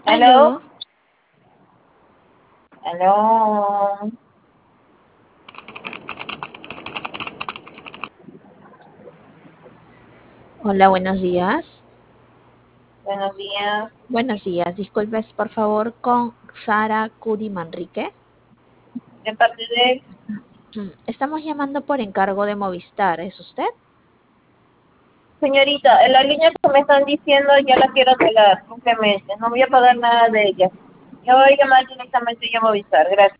Aló, Aló, aló. hola, buenos días. Buenos días. Buenos días, disculpes por favor con Sara Cudi Manrique. De parte de Estamos llamando por encargo de Movistar, ¿es usted? señorita, en la línea que me están diciendo ya la quiero pegar, simplemente. No voy a pagar nada de ella. Yo voy a llamar directamente y a Movistar. Gracias.